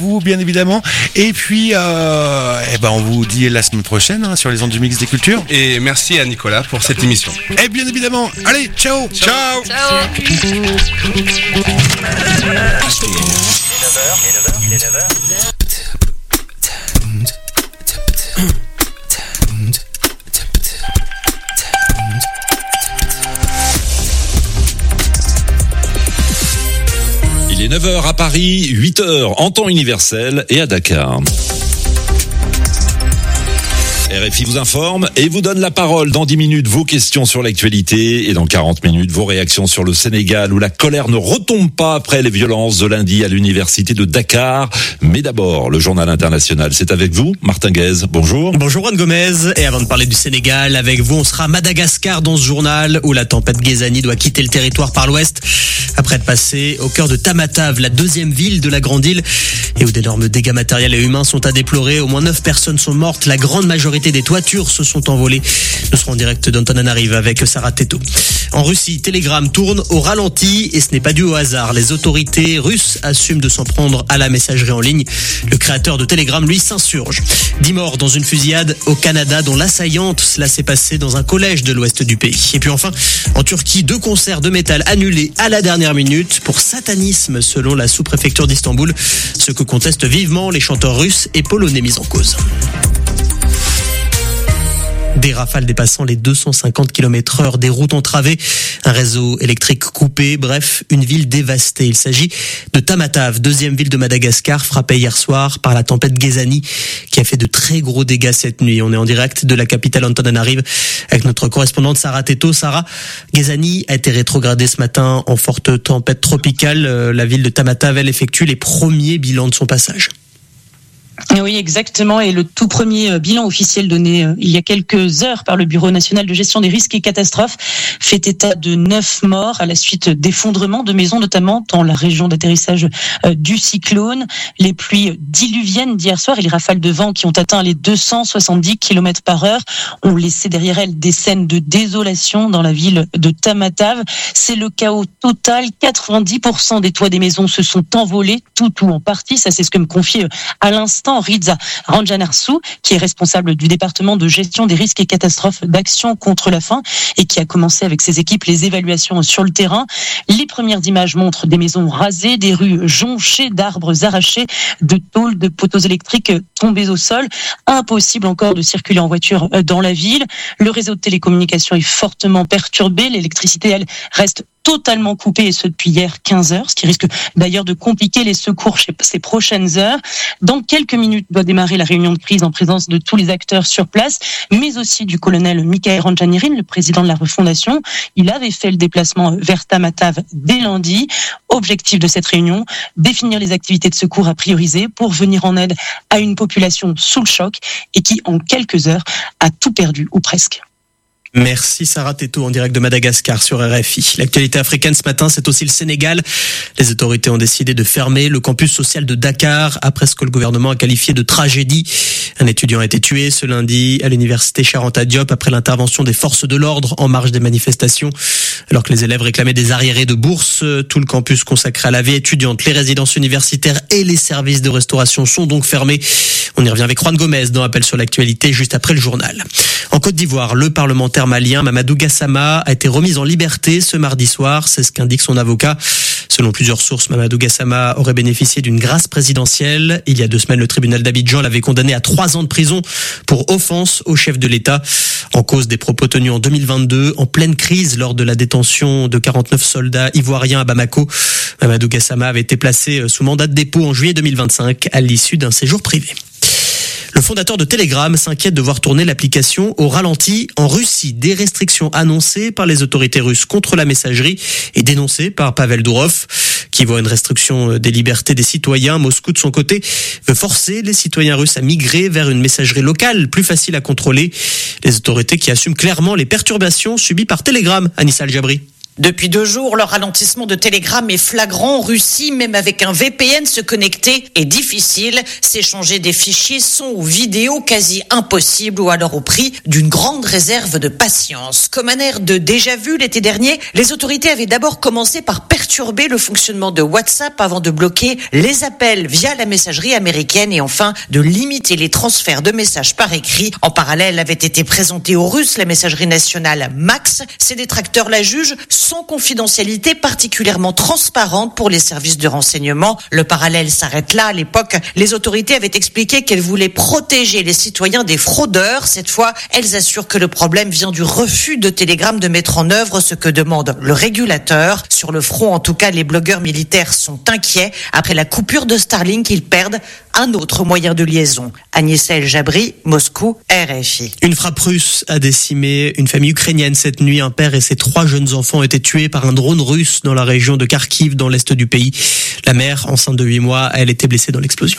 vous, bien évidemment. Et puis, on vous dit la semaine prochaine sur les ondes du Mix des Cultures. Et merci à Nicolas pour cette émission. Et bien évidemment, allez, ciao. Ciao. Il est 9h. Il est 9h à Paris, 8h en temps universel et à Dakar. RFI vous informe et vous donne la parole. Dans 10 minutes, vos questions sur l'actualité et dans 40 minutes, vos réactions sur le Sénégal où la colère ne retombe pas après les violences de lundi à l'université de Dakar. Mais d'abord, le journal international, c'est avec vous, Martin Guez. Bonjour. Bonjour Juan Gomez. Et avant de parler du Sénégal, avec vous, on sera à Madagascar dans ce journal où la tempête Ghezani doit quitter le territoire par l'ouest après être passée au cœur de Tamatave, la deuxième ville de la grande île et où d'énormes dégâts matériels et humains sont à déplorer. Au moins 9 personnes sont mortes. La grande majorité des toitures se sont envolées. Nous serons en direct d'Antananarive avec Sarah Teto. En Russie, Telegram tourne au ralenti et ce n'est pas dû au hasard. Les autorités russes assument de s'en prendre à la messagerie en ligne. Le créateur de Telegram, lui, s'insurge. 10 morts dans une fusillade au Canada dont l'assaillante, cela s'est passé dans un collège de l'ouest du pays. Et puis enfin, en Turquie, 2 concerts de métal annulés à la dernière minute pour satanisme selon la sous-préfecture d'Istanbul. Ce que contestent vivement les chanteurs russes et polonais mis en cause. Des rafales dépassant les 250 km/h, des routes entravées, un réseau électrique coupé, bref, une ville dévastée. Il s'agit de Tamatave, deuxième ville de Madagascar, frappée hier soir par la tempête Ghezani, qui a fait de très gros dégâts cette nuit. On est en direct de la capitale Antananarive avec notre correspondante Sarah Teto. Sarah, Ghezani a été rétrogradée ce matin en forte tempête tropicale. La ville de Tamatave, elle effectue les premiers bilans de son passage. Oui, exactement. Et le tout premier bilan officiel donné il y a quelques heures par le Bureau national de gestion des risques et catastrophes fait état de 9 morts à la suite d'effondrements de maisons, notamment dans la région d'atterrissage du cyclone. Les pluies diluviennes d'hier soir et les rafales de vent qui ont atteint les 270 km/h ont laissé derrière elles des scènes de désolation dans la ville de Tamatave. C'est le chaos total. 90% des toits des maisons se sont envolés, tout ou en partie. Ça, c'est ce que me confiait à l'instant Riza Ranjanarsou, qui est responsable du département de gestion des risques et catastrophes d'Action contre la faim et qui a commencé avec ses équipes les évaluations sur le terrain. Les premières images montrent des maisons rasées, des rues jonchées d'arbres arrachés, de tôles, de poteaux électriques tombés au sol. Impossible encore de circuler en voiture dans la ville. Le réseau de télécommunications est fortement perturbé. L'électricité, elle, reste totalement coupé et ce depuis hier 15h, ce qui risque d'ailleurs de compliquer les secours ces prochaines heures. Dans quelques minutes doit démarrer la réunion de crise en présence de tous les acteurs sur place, mais aussi du colonel Mikael Ranjanirin, le président de la refondation. Il avait fait le déplacement vers Tamatave dès lundi. Objectif de cette réunion, définir les activités de secours à prioriser pour venir en aide à une population sous le choc et qui, en quelques heures, a tout perdu ou presque. Merci Sarah Teto en direct de Madagascar sur RFI. L'actualité africaine ce matin, c'est aussi le Sénégal. Les autorités ont décidé de fermer le campus social de Dakar après ce que le gouvernement a qualifié de tragédie. Un étudiant a été tué ce lundi à l'université Cheikh Anta Diop après l'intervention des forces de l'ordre en marge des manifestations. Alors que les élèves réclamaient des arriérés de bourse, tout le campus consacré à la vie étudiante, les résidences universitaires et les services de restauration sont donc fermés. On y revient avec Juan Gomez dans Appel sur l'actualité juste après le journal. En Côte d'Ivoire, le parlementaire malien Mamadou Gassama a été remis en liberté ce mardi soir, c'est ce qu'indique son avocat. Selon plusieurs sources, Mamadou Gassama aurait bénéficié d'une grâce présidentielle. Il y a 2 semaines, le tribunal d'Abidjan l'avait condamné à 3 ans de prison pour offense au chef de l'État. En cause des propos tenus en 2022, en pleine crise lors de la détention de 49 soldats ivoiriens à Bamako. Mamadou Gassama avait été placé sous mandat de dépôt en juillet 2025 à l'issue d'un séjour privé. Le fondateur de Telegram s'inquiète de voir tourner l'application au ralenti en Russie. Des restrictions annoncées par les autorités russes contre la messagerie et dénoncées par Pavel Durov, qui voit une restriction des libertés des citoyens. Moscou, de son côté, veut forcer les citoyens russes à migrer vers une messagerie locale plus facile à contrôler. Les autorités qui assument clairement les perturbations subies par Telegram. Anissa Al-Jabri. Depuis 2 jours, le ralentissement de Telegram est flagrant en Russie. Même avec un VPN, se connecter est difficile. S'échanger des fichiers, sons ou vidéos quasi impossible, ou alors au prix d'une grande réserve de patience. Comme un air de déjà-vu l'été dernier, les autorités avaient d'abord commencé par perturber le fonctionnement de WhatsApp avant de bloquer les appels via la messagerie américaine et enfin de limiter les transferts de messages par écrit. En parallèle avait été présentée aux Russes la messagerie nationale Max. Ses détracteurs la jugent sans confidentialité particulièrement transparente pour les services de renseignement. Le parallèle s'arrête là. À l'époque, les autorités avaient expliqué qu'elles voulaient protéger les citoyens des fraudeurs. Cette fois, elles assurent que le problème vient du refus de Telegram de mettre en œuvre ce que demande le régulateur. Sur le front, en tout cas, les blogueurs militaires sont inquiets. Après la coupure de Starlink, ils perdent un autre moyen de liaison. Agnès El Jabri, Moscou, RFI. Une frappe russe a décimé une famille ukrainienne cette nuit. Un père et ses 3 jeunes enfants ont été tués par un drone russe dans la région de Kharkiv, dans l'est du pays. La mère, enceinte de 8 mois, elle était blessée dans l'explosion.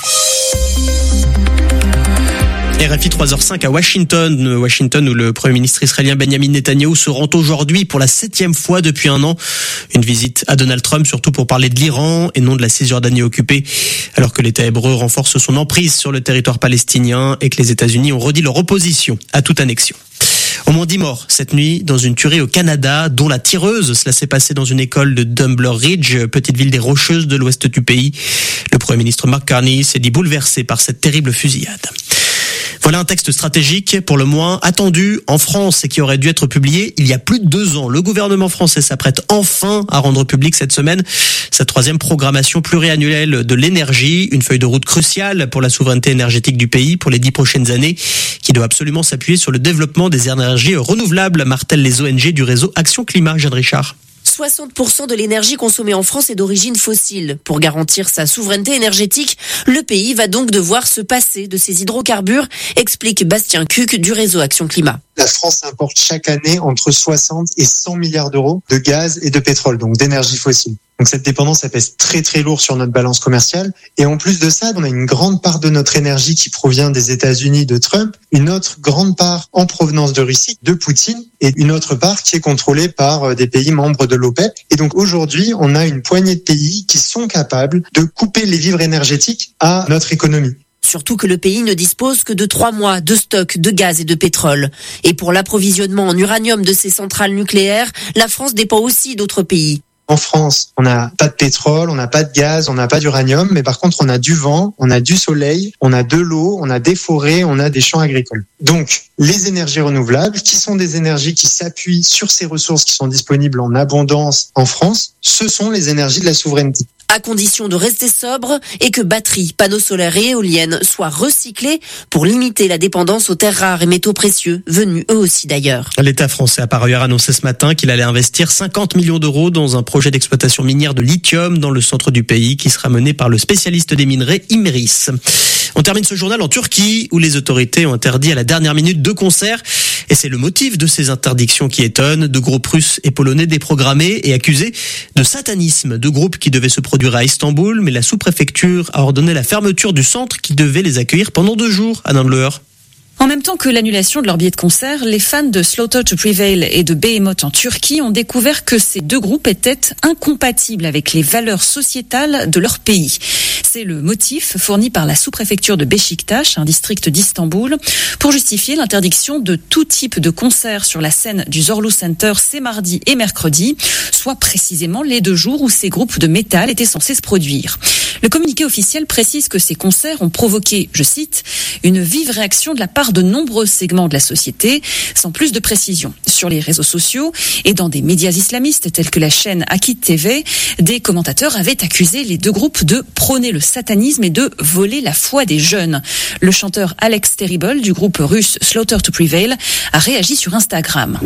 RFI 3h05 à Washington où le Premier ministre israélien Benjamin Netanyahou se rend aujourd'hui pour la 7e fois depuis 1 an. Une visite à Donald Trump, surtout pour parler de l'Iran et non de la Cisjordanie occupée, alors que l'État hébreu renforce son emprise sur le territoire palestinien et que les États-Unis ont redit leur opposition à toute annexion. Au moins 10 morts cette nuit dans une tuerie au Canada, dont la tireuse. Cela s'est passé dans une école de Dumbler Ridge, petite ville des Rocheuses de l'ouest du pays. Le Premier ministre Mark Carney s'est dit bouleversé par cette terrible fusillade. Voilà un texte stratégique, pour le moins attendu en France et qui aurait dû être publié il y a plus de 2 ans. Le gouvernement français s'apprête enfin à rendre public cette semaine sa 3e programmation pluriannuelle de l'énergie, une feuille de route cruciale pour la souveraineté énergétique du pays pour les 10 prochaines années, qui doit absolument s'appuyer sur le développement des énergies renouvelables, martèlent les ONG du réseau Action Climat. Jeanne Richard. 60% de l'énergie consommée en France est d'origine fossile. Pour garantir sa souveraineté énergétique, le pays va donc devoir se passer de ses hydrocarbures, explique Bastien Cuc du réseau Action Climat. La France importe chaque année entre 60 et 100 milliards d'euros de gaz et de pétrole, donc d'énergie fossile. Donc cette dépendance, ça pèse très très lourd sur notre balance commerciale. Et en plus de ça, on a une grande part de notre énergie qui provient des États-Unis, de Trump, une autre grande part en provenance de Russie, de Poutine, et une autre part qui est contrôlée par des pays membres de l'OPEP. Et donc aujourd'hui, on a une poignée de pays qui sont capables de couper les vivres énergétiques à notre économie. Surtout que le pays ne dispose que de 3 mois de stock de gaz et de pétrole. Et pour l'approvisionnement en uranium de ses centrales nucléaires, la France dépend aussi d'autres pays. En France, on n'a pas de pétrole, on n'a pas de gaz, on n'a pas d'uranium, mais par contre, on a du vent, on a du soleil, on a de l'eau, on a des forêts, on a des champs agricoles. Donc, les énergies renouvelables, qui sont des énergies qui s'appuient sur ces ressources qui sont disponibles en abondance en France, ce sont les énergies de la souveraineté. À condition de rester sobre et que batteries, panneaux solaires et éoliennes soient recyclés pour limiter la dépendance aux terres rares et métaux précieux, venus eux aussi d'ailleurs. L'État français a par ailleurs annoncé ce matin qu'il allait investir 50 millions d'euros dans un projet d'exploitation minière de lithium dans le centre du pays qui sera mené par le spécialiste des minerais Imeris. On termine ce journal en Turquie où les autorités ont interdit à la dernière minute 2 concerts. Et c'est le motif de ces interdictions qui étonne. 2 groupes russes et polonais déprogrammés et accusés de satanisme. 2 groupes qui devaient se produire à Istanbul, mais la sous-préfecture a ordonné la fermeture du centre qui devait les accueillir pendant 2 jours à Nandleur. En même temps que l'annulation de leur billet de concert, les fans de Slaughter to Prevail et de Behemoth en Turquie ont découvert que ces 2 groupes étaient incompatibles avec les valeurs sociétales de leur pays. C'est le motif fourni par la sous-préfecture de Beşiktaş, un district d'Istanbul, pour justifier l'interdiction de tout type de concert sur la scène du Zorlu Center ces mardis et mercredis, soit précisément les 2 jours où ces groupes de métal étaient censés se produire. Le communiqué officiel précise que ces concerts ont provoqué, je cite, une vive réaction de la part de nombreux segments de la société, sans plus de précision. Sur les réseaux sociaux et dans des médias islamistes tels que la chaîne Akit TV, des commentateurs avaient accusé les 2 groupes de prôner le satanisme et de voler la foi des jeunes. Le chanteur Alex Terrible du groupe russe Slaughter to Prevail a réagi sur Instagram.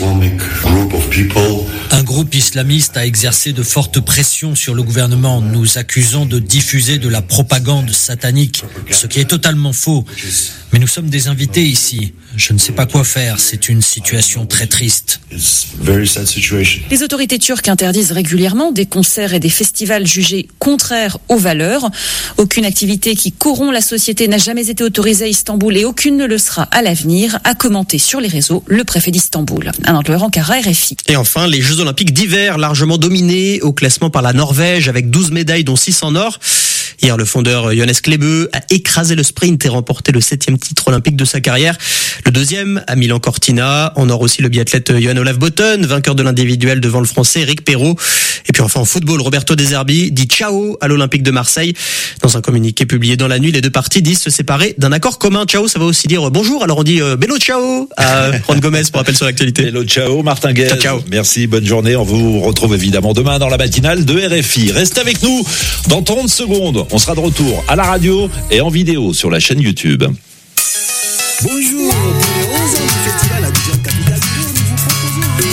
Un groupe islamiste a exercé de fortes pressions sur le gouvernement, nous accusant de diffuser de la propagande satanique, ce qui est totalement faux. Mais nous sommes des invités ici. Je ne sais pas quoi faire. C'est une situation très triste. Les autorités turques interdisent régulièrement des concerts et des festivals jugés contraires aux valeurs. Aucune activité qui corrompt la société n'a jamais été autorisée à Istanbul et aucune ne le sera à l'avenir, a commenté sur les réseaux le préfet d'Istanbul. Anne-Laure Ankara, RFI. Et enfin, les Jeux Olympiques d'hiver, largement dominés au classement par la Norvège avec 12 médailles dont 6 en or. Hier, le fondeur Johannes Klebe a écrasé le sprint et remporté le 7e titre olympique de sa carrière. Le 2e à Milan Cortina. En or aussi le biathlète Johan Olaf Botten, vainqueur de l'individuel devant le français Eric Perrault. Et puis enfin en football, Roberto De Zerbi dit ciao à l'Olympique de Marseille. Dans un communiqué publié dans la nuit, les deux parties disent se séparer d'un accord commun. Ciao, ça va aussi dire bonjour. Alors on dit bello ciao à Juan Gomez pour rappel sur l'actualité. Bello ciao, Martin Guez. Ciao, ciao. Merci, bonne journée. On vous retrouve évidemment demain dans la matinale de RFI. Restez avec nous dans 30 secondes. On sera de retour à la radio et en vidéo sur la chaîne YouTube. Bonjour, pour les 11 ans du festival Abidjan Capital, nous vous proposons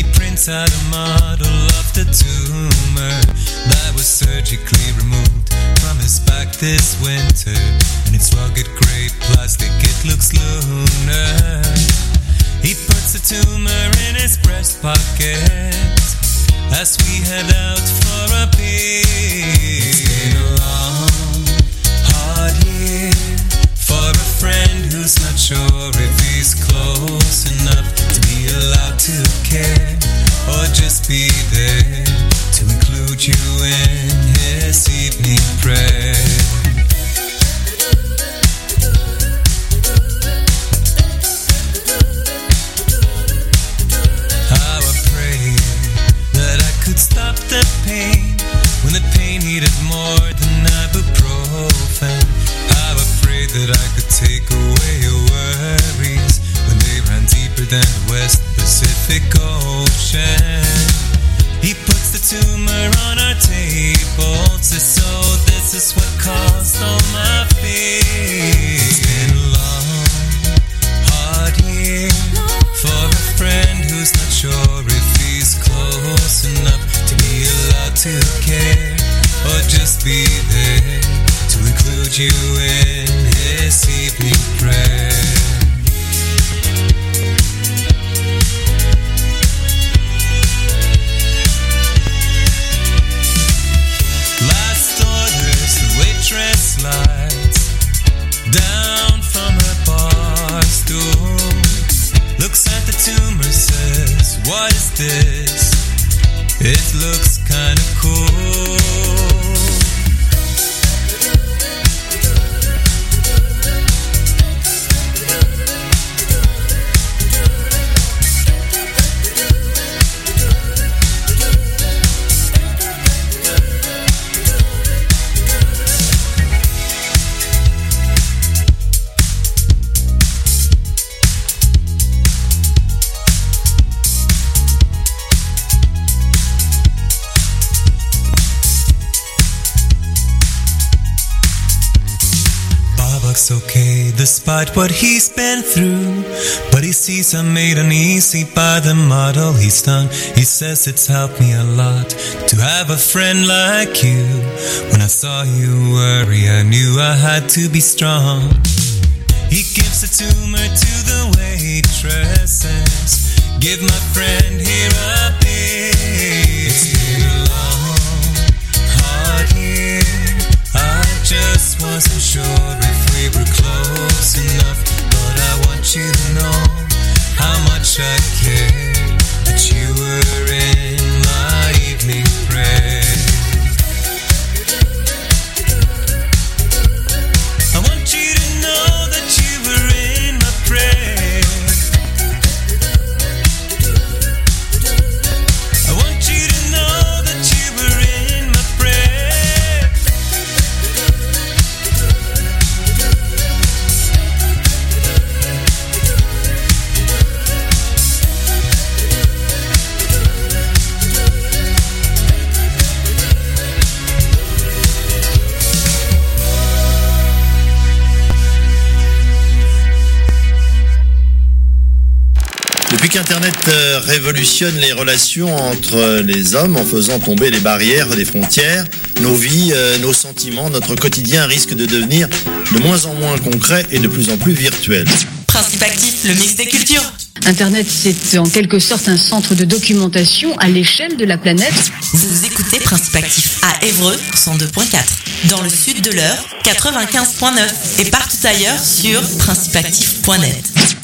prints out a model of the tumor that was surgically removed from his back this winter. And its rugged gray plastic, it looks lunar. He puts the tumor in his breast pocket as we head out for a beer. It's been a long, hard year for a friend who's not sure if he's close enough to be allowed to care or just be there to include you in his evening prayer. How I pray that I could stop the pain when the pain needed more than ibuprofen. How I pray that I could take away your worries when they ran deeper than the West Pacific Ocean. He puts the tumor on our table to so this is what caused all my fears. It's been a long, hard year for a friend who's not sure if he's close enough to be allowed to care or just be there to include you in his evening prayer. Last orders, the waitress slides down from her bar stool, looks at the tumor, says, what is this? It looks kinda cool. Okay, despite what he's been through, but he sees I'm made uneasy by the model he's done. He says it's helped me a lot to have a friend like you. When I saw you worry, I knew I had to be strong. He gives the tumor to the waitresses. Give my friend here a beer. It's been a long, hard year. I just wasn't sure if we were close enough, but I want you to know how much I care that you were in my evening prayer. I want you to know that you were in my prayer. I want you to know that you were in my prayer. Depuis qu'Internet révolutionne les relations entre les hommes en faisant tomber les barrières des frontières, nos vies, nos sentiments, notre quotidien risque de devenir de moins en moins concret et de plus en plus virtuel. Principe actif, le mix des cultures. Internet, c'est en quelque sorte un centre de documentation à l'échelle de la planète. Vous écoutez Principe actif à Évreux, 102.4. Dans le sud de l'Eure, 95.9. Et partout ailleurs sur principeactif.net.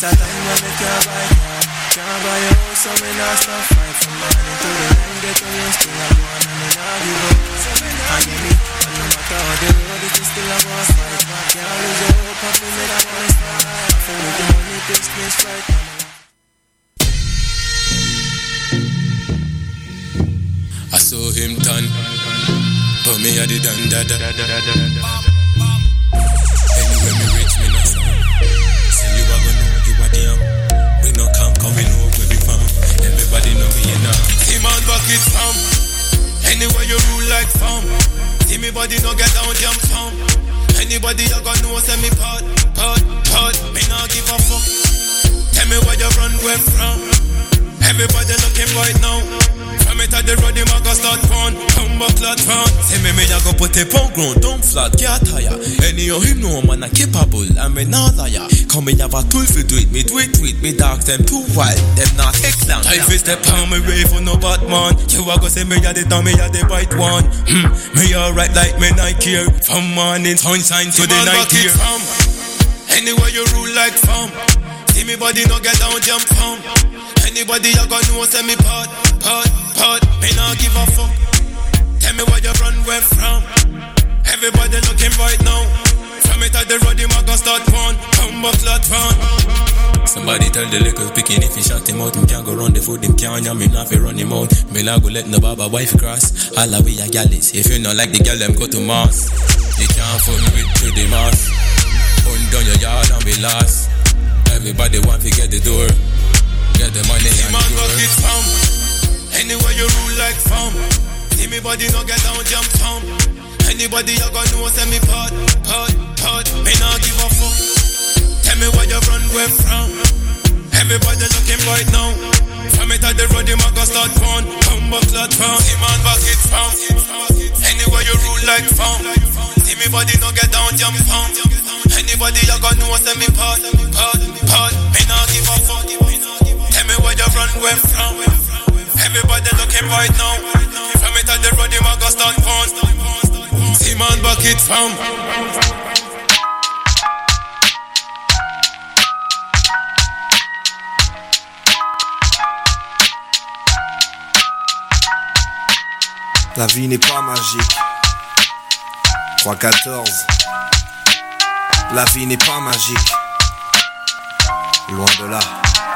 I saw him done, but me I did done da. Anyway, me rich, me not sound. Say you are gonna know you are damn. We no come, we know where we from. Everybody know me, you know. See man bucket from. Anyway, you rule like farm. See me body no get down, jump from. Anybody you gonna know, say me part. Me not give a fuck. Tell me where you run, where from. Everybody looking right now. From it at the road, the maga start fun. Come back, lad, fun. Say me, I go put a pound ground, don't flat, get tire. Any of him know, man, I capable, I'm a liar. Come in, have a tool for do it, me dogs, them too wild, them not excellent. Time for step on me way for no Batman. You a go say me, I the down, me a the right one. Me alright like me Nike here. From morning sunshine to the night here. Anywhere you rule like fam. See me body no get down, jump from. Anybody you gonna know, say me pod. Me not give a fuck. Tell me where you run where from. Everybody looking right now. From it at the road, the maga start one. Come back, lad, fun. Somebody tell the little picking if he shot him out. Him can't go run the food, him can't yam, him not fi run him out. Me not go let no baba wife cross. All the way a gallis. If you not like the girl, them go to Mars. You can't fool me with through the mass. Put down your yard and be lost. Everybody want to get the door. Get the money and the door. Anywhere you rule like fam. See me body no get down, jump from. Anybody you gonna know, say me pod. Me not give a fuck. Tell me where you run where from. Everybody looking right now. From it at the road, the maga start fun. Come back, lad, fam. See man back it from. Anywhere you rule like fam. See me body no get down, jump from. Anybody you gonna know, say me pod. Me not give a fuck. Tell me where you run where from. Everybody looking right now. From it at the road, the maga start fun. See man back it from. La vie n'est pas magique. 3-14. La vie n'est pas magique. Loin de là.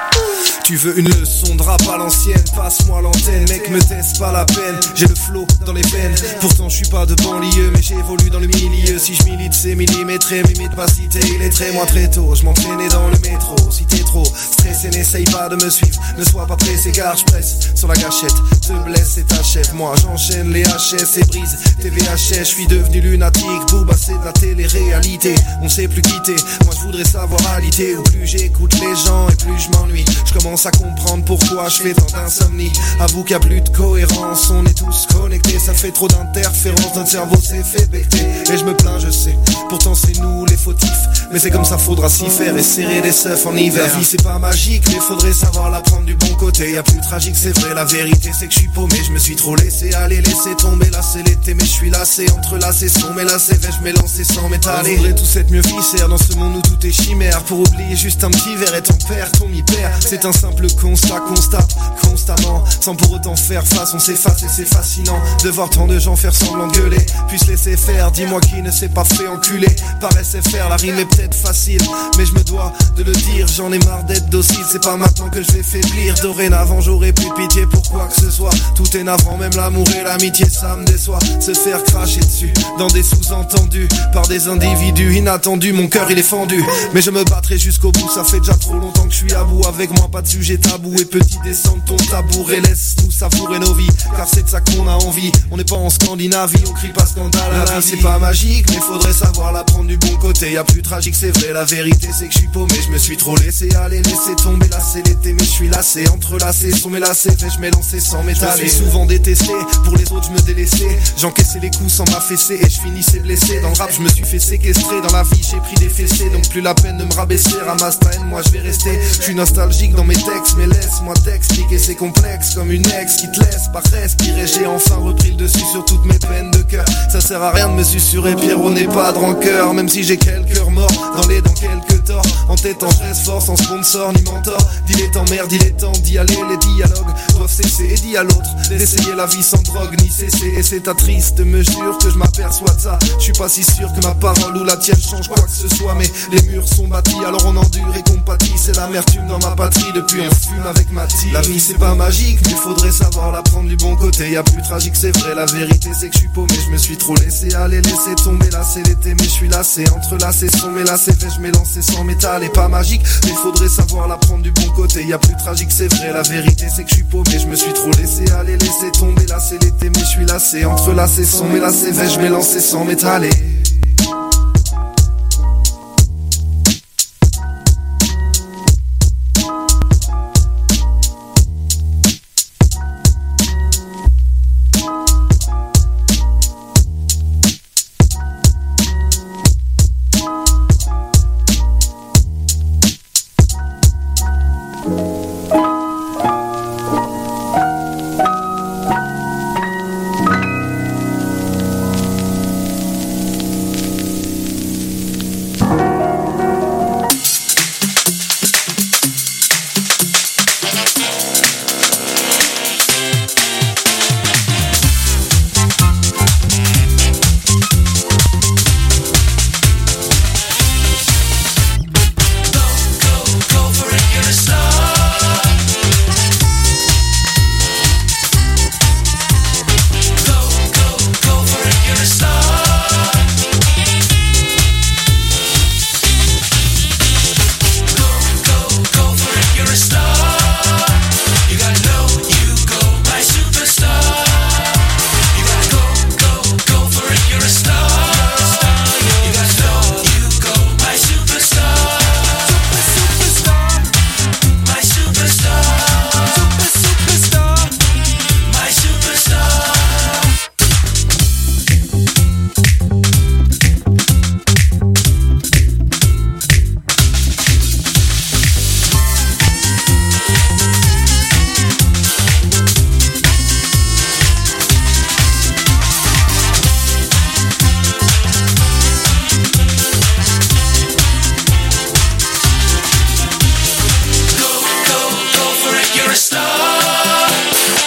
Tu veux une leçon de rap à l'ancienne, passe-moi l'antenne, mec, me teste pas la peine. J'ai le flow dans les veines, pourtant je suis pas de banlieue, mais j'évolue dans le milieu. Si je milite c'est millimétré, m'imite pas cité illettré. Moi très tôt, je m'entraînais dans le métro. Si t'es trop stressé, n'essaye pas de me suivre, ne sois pas pressé car je presse sur la gâchette. Te blesse et t'achève, moi j'enchaîne les HS et brise tes VHS. Je suis devenu lunatique, Booba c'est de la télé-réalité. On sait plus quitter, moi je voudrais savoir alité. Où plus j'écoute les gens et plus je m'ennuie. Je commence à comprendre pourquoi je fais tant d'insomnie. Avoue qu'il y a plus de cohérence, on est tous connectés. Ça fait trop d'interférences, notre cerveau s'est fait becter. Et je me plains, je sais, pourtant c'est nous les fautifs. Mais c'est comme ça, faudra s'y faire et serrer les seufs en hiver. La vie c'est pas magique, mais faudrait savoir la prendre du bon côté. Y'a plus tragique, c'est vrai, la vérité c'est que je suis paumé. Je me suis trop laissé aller, laisser tomber. Là c'est l'été, mais je suis lassé, entrelacé, son mais là c'est vrai, je m'élancer sans m'étaler. On voudrait tous être mieux viscères dans ce monde où tout est chimère. Pour oublier juste un petit verre et ton père, ton mi-père. C'est un simple constat, constate constamment, sans pour autant faire face. On s'efface et c'est fascinant de voir tant de gens faire semblant de gueuler, puis se laisser faire. Dis-moi qui ne s'est pas fait enculer par SFR. La rime est peut-être facile, mais je me dois de le dire. J'en ai marre d'être docile, c'est pas maintenant que je vais faiblir. Dorénavant j'aurai plus de pitié pour quoi que ce soit. Tout est navrant, même l'amour et l'amitié, ça me déçoit. Se faire cracher dessus dans des sous-entendus par des individus inattendus. Mon cœur il est fendu, mais je me battrai jusqu'au bout. Ça fait déjà trop longtemps que je suis à bout. Avec moi pas de sujet tabou, et petit descends ton tabouret. Laisse-nous savourer nos vies, car c'est de ça qu'on a envie. On n'est pas en Scandinavie, on crie pas scandale à la vie. C'est pas magique, mais faudrait savoir la prendre du bon côté. Y'a plus tragique, c'est vrai, la vérité c'est que je suis paumé. Je me suis trop laissé aller, laissé tomber. Là c'est l'été, mais je suis lassé, entrelacé, son mais là c'est fait, je m'élançais sans m'étaler. Je suis souvent détesté, pour les autres je me délaissais. J'encaissais les coups sans m'affaisser et je finissais blessé. Dans le rap je me suis fait séquestrer, dans la vie j'ai pris des fessées. Donc plus la peine de me rabaisser, ramasse ta haine, moi je vais rester. Je suis nostalgique dans mes textes, mais laisse-moi t'expliquer, c'est complexe comme une ex qui te laisse pas respirer. J'ai enfin repris le dessus sur toutes mes peines de cœur. Ça sert à rien de me susurrer, Pierrot n'est pas de rancœur. Même si j'ai quelques remords, dans les dents quelques torts. En tête en stress fort, sans sponsor ni mentor. Dis les temps merde, il est temps d'y aller. Les dialogues doivent cesser et dis à l'autre d'essayer la vie sans drogue ni cesser. Et c'est triste, me jure que je m'aperçois de ça. Je suis pas si sûr que ma parole ou la tienne change quoi que ce soit. Mais les murs sont bâtis, alors on endure et compatit. C'est l'amertume dans ma patrie, depuis on fume avec ma tire. La vie c'est pas magique, mais faudrait savoir la prendre du bon côté. Y'a plus tragique, c'est vrai, la vérité c'est que je suis paumé. Je me suis trop laissé aller, laisser tomber. Là c'est l'été, mais je suis lassé, entrelacé, son mais là c'est fait, je m'élançais sans métal. Et pas magique, mais faudrait savoir la prendre du bon côté. Y'a plus tragique, c'est vrai, la vérité c'est que je suis paumé. Je me suis trop laissé aller, laisser tomber. Là c'est l'été, mais je suis lassé, entrelacé, son mais là c'est fait, je m'élançais sans m'étaler.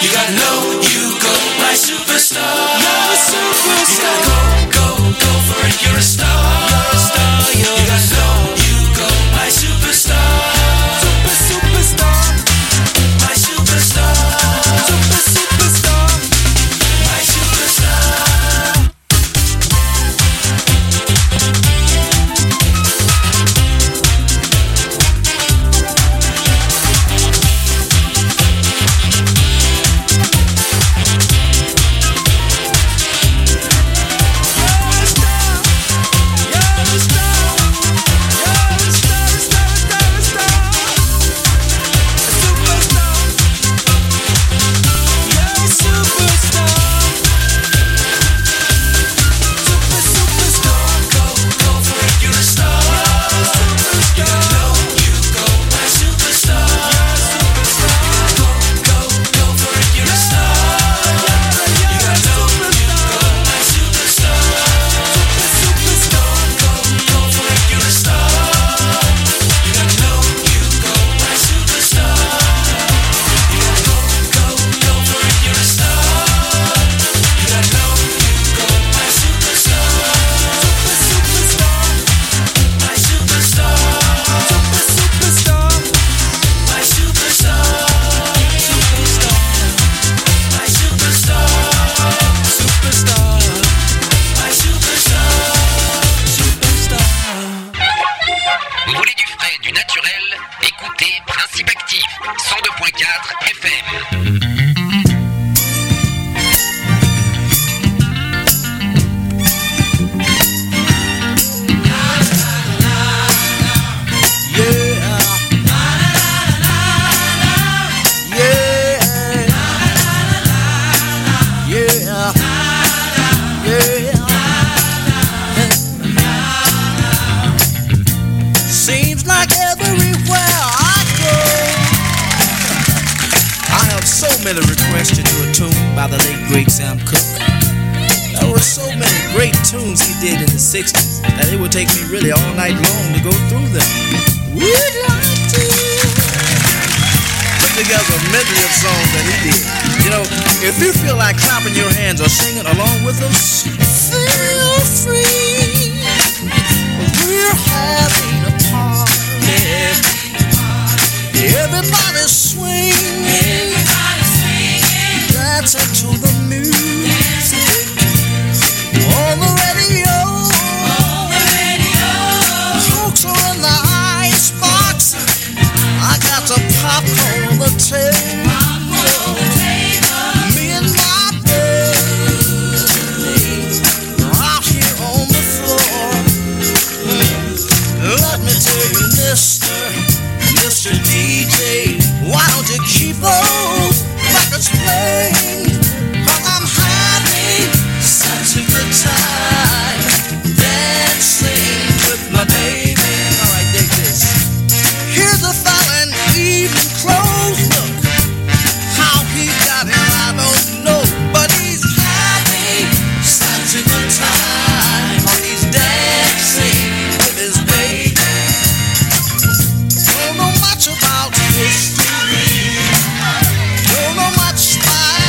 You gotta know you go, my superstar. You're a superstar. You gotta go for it. You're a star. You're a star. You gotta know you go, my superstar. Superstar. My superstar. Superstar. My superstar. Vous voulez du frais, du naturel? Écoutez Principe Actif, 102.4 FM. Seems like everywhere I go, I have so many requests to do a tune by the late great Sam Cooke. There were so many great tunes he did in the 60s that it would take me really all night long to go through them. We'd like to put together a medley of songs that he did. You know, if you feel like clapping your hands or singing along with us, feel free. We're having a party. Everybody's swinging. Dancing to the music.